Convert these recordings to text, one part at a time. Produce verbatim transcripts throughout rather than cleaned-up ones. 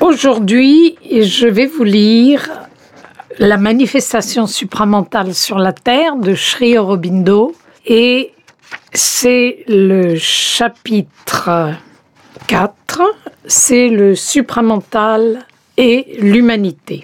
Aujourd'hui, je vais vous lire la manifestation supramentale sur la Terre de Sri Aurobindo et c'est le chapitre quatre, c'est le supramental et l'humanité.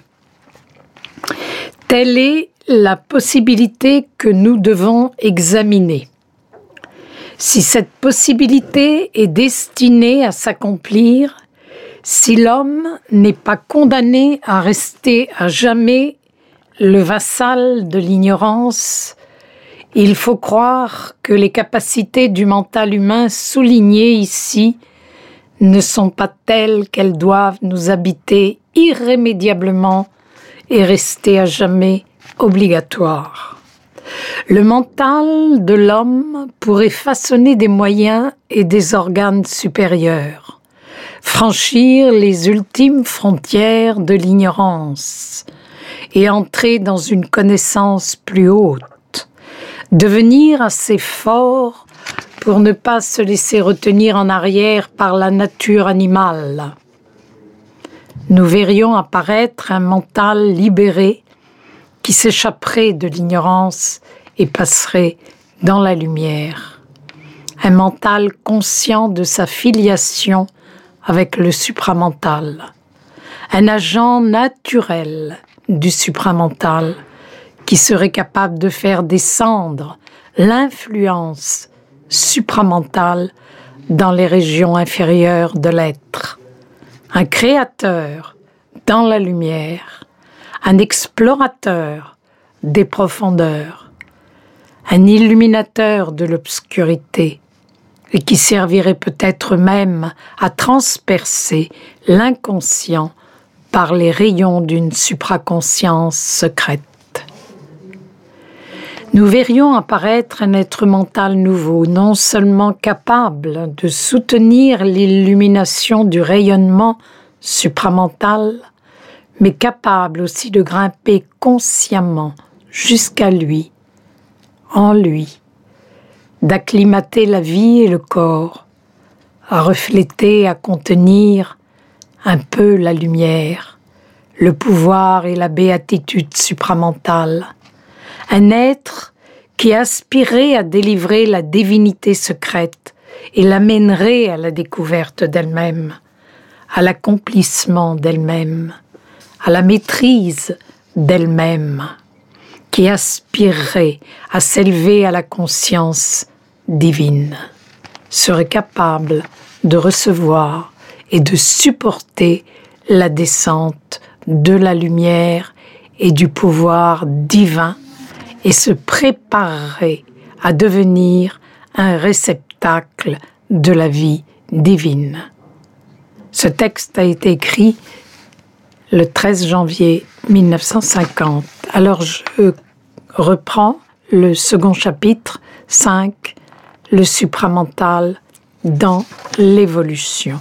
Telle est la possibilité que nous devons examiner. Si cette possibilité est destinée à s'accomplir, si l'homme n'est pas condamné à rester à jamais le vassal de l'ignorance, il faut croire que les capacités du mental humain soulignées ici ne sont pas telles qu'elles doivent nous habiter irrémédiablement et rester à jamais obligatoires. Le mental de l'homme pourrait façonner des moyens et des organes supérieurs, franchir les ultimes frontières de l'ignorance et entrer dans une connaissance plus haute, devenir assez fort pour ne pas se laisser retenir en arrière par la nature animale. Nous verrions apparaître un mental libéré qui s'échapperait de l'ignorance et passerait dans la lumière. Un mental conscient de sa filiation avec le supramental. Un agent naturel du supramental qui serait capable de faire descendre l'influence supramentale dans les régions inférieures de l'être. Un créateur dans la lumière, un explorateur des profondeurs, un illuminateur de l'obscurité, et qui servirait peut-être même à transpercer l'inconscient par les rayons d'une supraconscience secrète. Nous verrions apparaître un être mental nouveau, non seulement capable de soutenir l'illumination du rayonnement supramental, mais capable aussi de grimper consciemment jusqu'à lui, en lui, d'acclimater la vie et le corps, à refléter, à contenir un peu la lumière, le pouvoir et la béatitude supramentale. Un être qui aspirait à délivrer la divinité secrète et l'amènerait à la découverte d'elle-même, à l'accomplissement d'elle-même, à la maîtrise d'elle-même, qui aspirerait à s'élever à la conscience divine, serait capable de recevoir et de supporter la descente de la lumière et du pouvoir divin et se préparerait à devenir un réceptacle de la vie divine. Ce texte a été écrit le treize janvier mille neuf cent cinquante. Alors je reprends le second chapitre, cinq, le supramental dans l'évolution.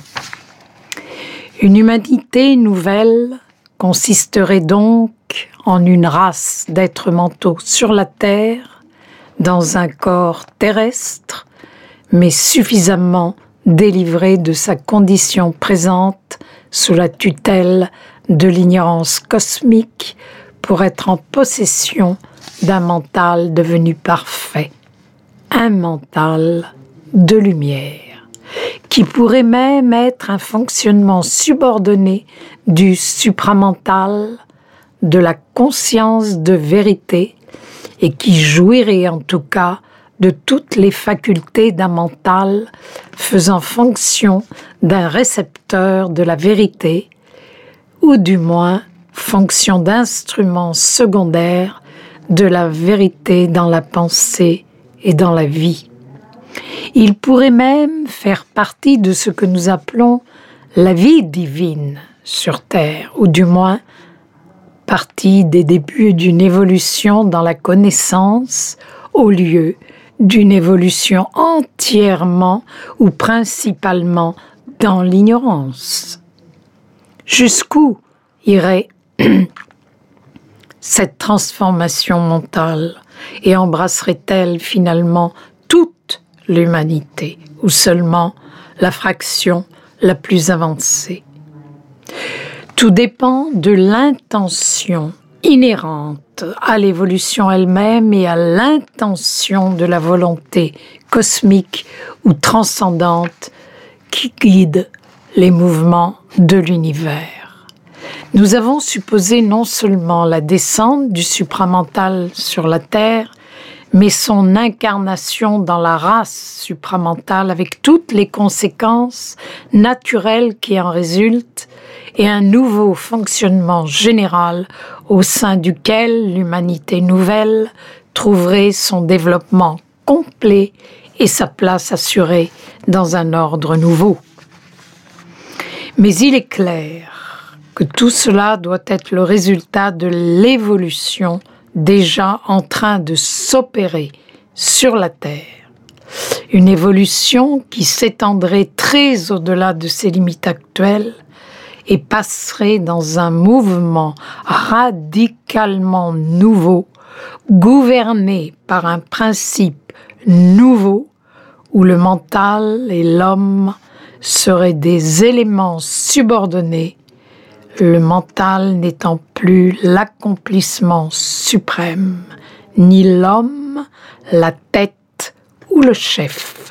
Une humanité nouvelle consisterait donc en une race d'êtres mentaux sur la Terre, dans un corps terrestre, mais suffisamment délivré de sa condition présente sous la tutelle de l'ignorance cosmique pour être en possession d'un mental devenu parfait, un mental de lumière, qui pourrait même être un fonctionnement subordonné du supramental, de la conscience de vérité, et qui jouirait en tout cas de toutes les facultés d'un mental faisant fonction d'un récepteur de la vérité, ou du moins fonction d'instrument secondaire de la vérité dans la pensée et dans la vie. Il pourrait même faire partie de ce que nous appelons la vie divine sur Terre, ou du moins partie des débuts d'une évolution dans la connaissance au lieu d'une évolution entièrement ou principalement dans l'ignorance. Jusqu'où irait cette transformation mentale et embrasserait-elle finalement toute l'humanité ou seulement la fraction la plus avancée? Tout dépend de l'intention inhérente à l'évolution elle-même et à l'intention de la volonté cosmique ou transcendante qui guide les mouvements de l'univers. Nous avons supposé non seulement la descente du supramental sur la Terre, mais son incarnation dans la race supramentale avec toutes les conséquences naturelles qui en résultent et un nouveau fonctionnement général au sein duquel l'humanité nouvelle trouverait son développement complet et sa place assurée dans un ordre nouveau. Mais il est clair que tout cela doit être le résultat de l'évolution déjà en train de s'opérer sur la Terre. Une évolution qui s'étendrait très au-delà de ses limites actuelles et passerait dans un mouvement radicalement nouveau, gouverné par un principe nouveau où le mental et l'homme seraient des éléments subordonnés, le mental n'étant plus l'accomplissement suprême, ni l'homme, la tête ou le chef.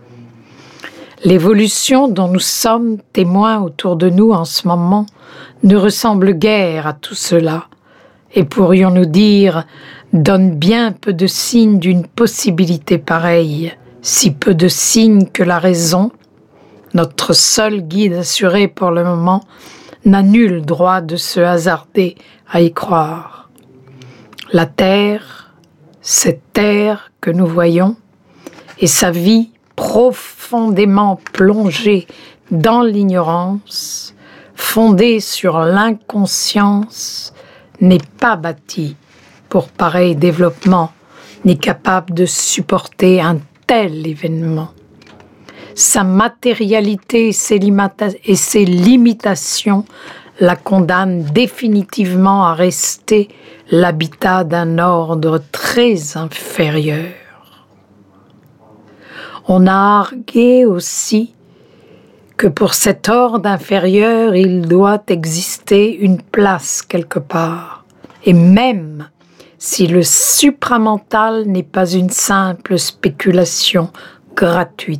L'évolution dont nous sommes témoins autour de nous en ce moment ne ressemble guère à tout cela, et pourrions-nous dire, donne bien peu de signes d'une possibilité pareille, si peu de signes que la raison, notre seul guide assuré pour le moment, n'a nul droit de se hasarder à y croire. La Terre, cette Terre que nous voyons, et sa vie profondément plongée dans l'ignorance, fondée sur l'inconscience, n'est pas bâtie pour pareil développement, ni capable de supporter un tel événement. Sa matérialité et ses, limita- et ses limitations la condamnent définitivement à rester l'habitat d'un ordre très inférieur. On a argué aussi que pour cet ordre inférieur, il doit exister une place quelque part, et même si le supramental n'est pas une simple spéculation gratuite,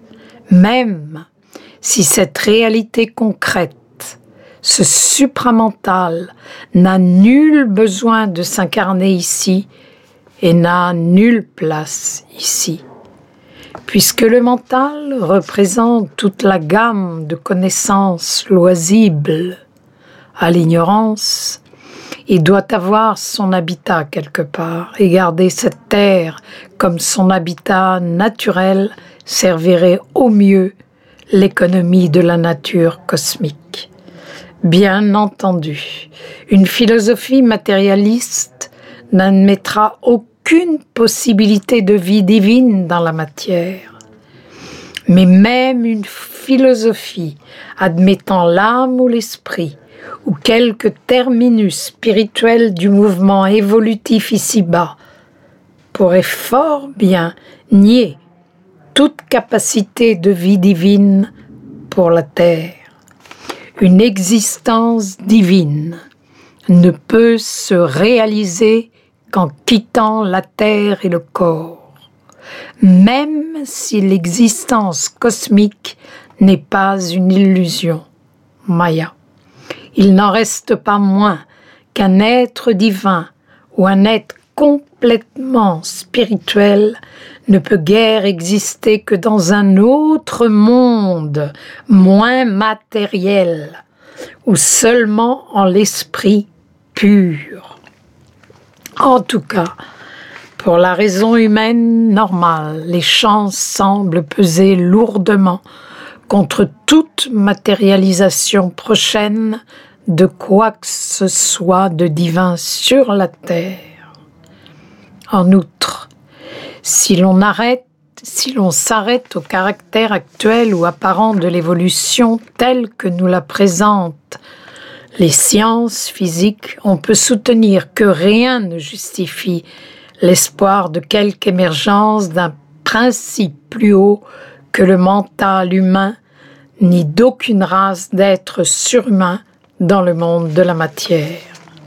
même si cette réalité concrète, ce supramental, n'a nul besoin de s'incarner ici et n'a nulle place ici. Puisque le mental représente toute la gamme de connaissances loisibles à l'ignorance, il doit avoir son habitat quelque part et garder cette terre comme son habitat naturel servirait au mieux l'économie de la nature cosmique. Bien entendu, une philosophie matérialiste n'admettra aucune possibilité de vie divine dans la matière. Mais même une philosophie admettant l'âme ou l'esprit, ou quelque terminus spirituel du mouvement évolutif ici-bas, pourrait fort bien nier toute capacité de vie divine pour la Terre. Une existence divine ne peut se réaliser qu'en quittant la Terre et le corps, même si l'existence cosmique n'est pas une illusion, Maya. Il n'en reste pas moins qu'un être divin ou un être complètement spirituel ne peut guère exister que dans un autre monde moins matériel, ou seulement en l'esprit pur. En tout cas, pour la raison humaine normale, les chances semblent peser lourdement contre toute matérialisation prochaine de quoi que ce soit de divin sur la terre. En outre, si l'on arrête, si l'on s'arrête au caractère actuel ou apparent de l'évolution telle que nous la présentent les sciences physiques, on peut soutenir que rien ne justifie l'espoir de quelque émergence d'un principe plus haut que le mental humain, ni d'aucune race d'êtres surhumains dans le monde de la matière.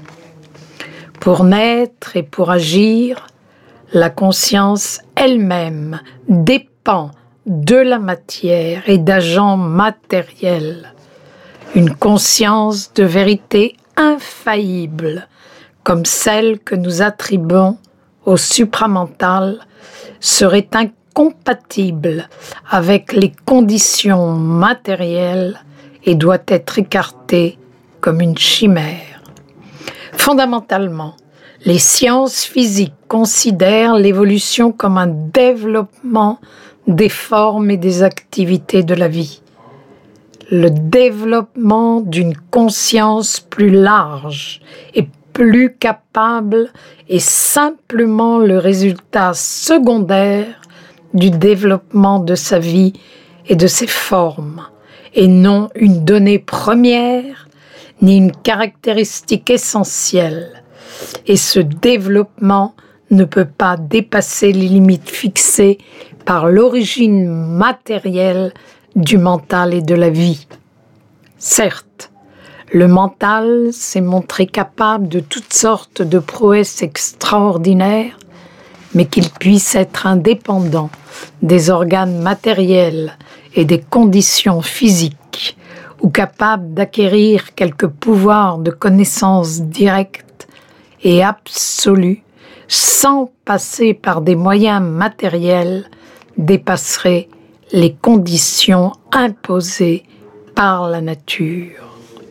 Pour naître et pour agir, la conscience elle-même dépend de la matière et d'agents matériels. Une conscience de vérité infaillible, comme celle que nous attribuons au supramental, serait incompatible avec les conditions matérielles et doit être écartée comme une chimère. Fondamentalement, les sciences physiques considèrent l'évolution comme un développement des formes et des activités de la vie. Le développement d'une conscience plus large et plus capable est simplement le résultat secondaire du développement de sa vie et de ses formes, et non une donnée première ni une caractéristique essentielle. Et ce développement ne peut pas dépasser les limites fixées par l'origine matérielle du mental et de la vie. Certes, le mental s'est montré capable de toutes sortes de prouesses extraordinaires, mais qu'il puisse être indépendant des organes matériels et des conditions physiques, ou capable d'acquérir quelques pouvoirs de connaissance directe et absolue, sans passer par des moyens matériels, dépasserait les conditions imposées par la nature.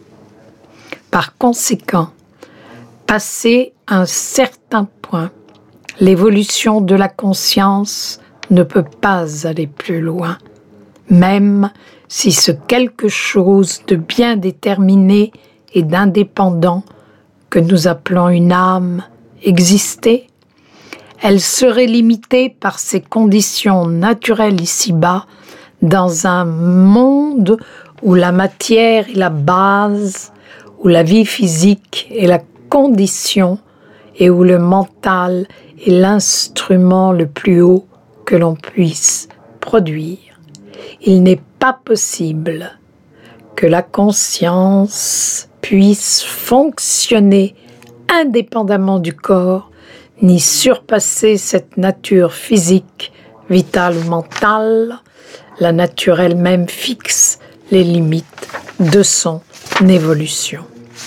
Par conséquent, passé un certain point, l'évolution de la conscience ne peut pas aller plus loin, même si ce quelque chose de bien déterminé et d'indépendant que nous appelons une âme existait. Elle serait limitée par ses conditions naturelles ici-bas, dans un monde où la matière est la base, où la vie physique est la condition et où le mental est l'instrument le plus haut que l'on puisse produire. Il n'est pas possible que la conscience puisse fonctionner indépendamment du corps, ni surpasser cette nature physique, vitale ou mentale. La nature elle-même fixe les limites de son évolution.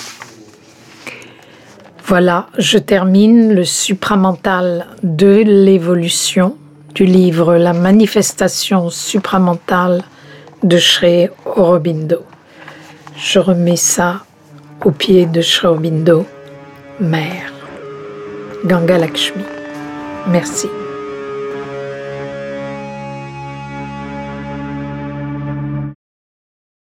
Voilà, je termine le supramental de l'évolution du livre La manifestation supramentale de Sri Aurobindo. Je remets ça au pied de Sri Aurobindo, Mère Ganga Lakshmi. Merci.